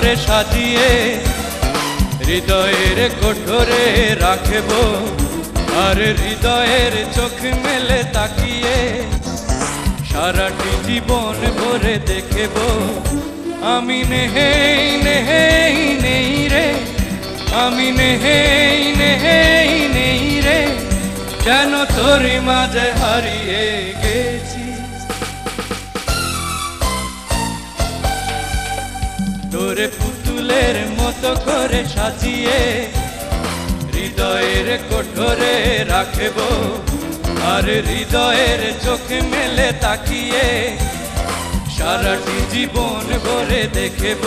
করে সাজিয়ে হৃদয়ের কোঠরে রাখব, আর হৃদয়ের চোখ মেলে তাকিয়ে সারাটি জীবন ভরে দেখব। আমি নেই নেই নেই রে, আমি নেই নেই নেই রে, যেন তোর মাঝে হারিয়ে গেছি। তোরে পুতুলের মতো করে সাজিয়ে হৃদয়ের কোঠরে রাখব, আর হৃদয়ের চোখ মেলে তাকিয়ে সারাটি জীবন ভরে দেখব।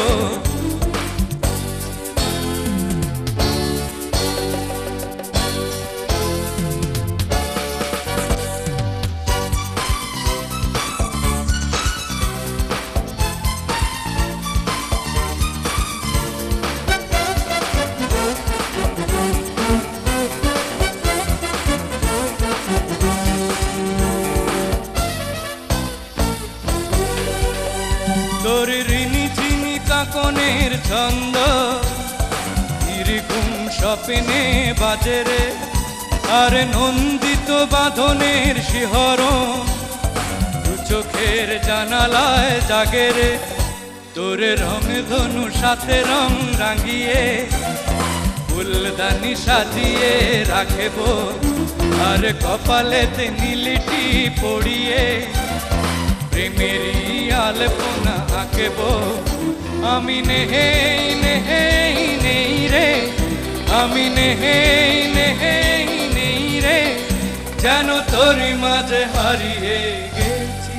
তোর ঋণী চিনি কাকনের ছন্দ এরকম স্বপ্নে বাজে রে, আর নন্দিত বাঁধনের শিহরণ দু চোখের জানালায় জাগে রে। তোর রং ধনু সাথে রং রাঙিয়ে ফুলদানি সাজিয়ে রাখব, আর কপালেতে নীলটি পড়িয়ে প্রেমেরই আলপনা আঁকব। আমি নেই নেই নেই রে, আমি নেই নেই নেই রে, যেন তোর মাঝে হারিয়ে গেছি।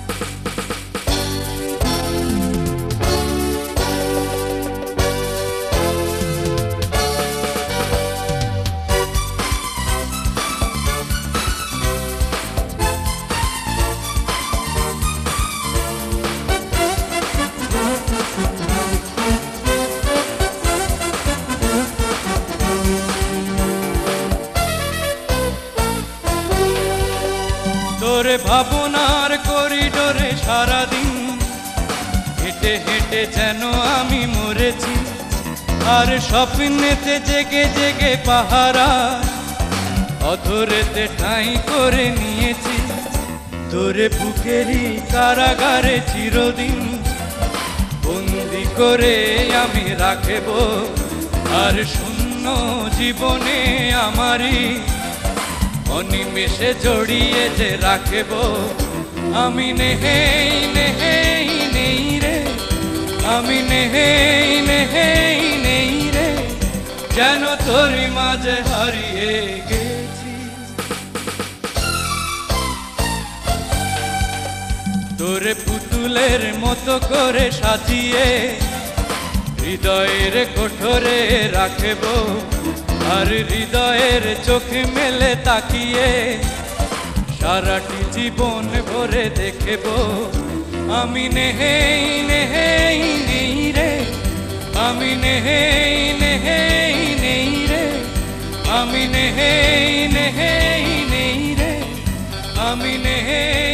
তোরে ভাবনার করিডোরে সারাদিন হেঁটে হেঁটে যেন আমি মরেছি, আর স্বপ্নেতে জেগে জেগে পাহারা অধরেতে ঠাঁই করে নিয়েছি। তোরে বুকেরই কারাগারে চিরদিন বন্দি করে আমি রাখব, আর শূন্য জীবনে আমারই অনিমেষে জড়িয়ে যে রাখব। আমি নেই নেই নেই রে, আমি নেই নেই নেই রে, যেন তোর মাঝে হারিয়ে গেছি। তোরে পুতুলের মতো করে সাজিয়ে হৃদয়ের কোঠরে রাখব, আর হৃদয়ের চোখ মেলে তাকিয়ে সারাটি জীবন ভরে দেখব। আমি নেই নেই নেই রে, আমি নেই নেই নেই রে, আমি নেই নেই নেই রে, আমি নেই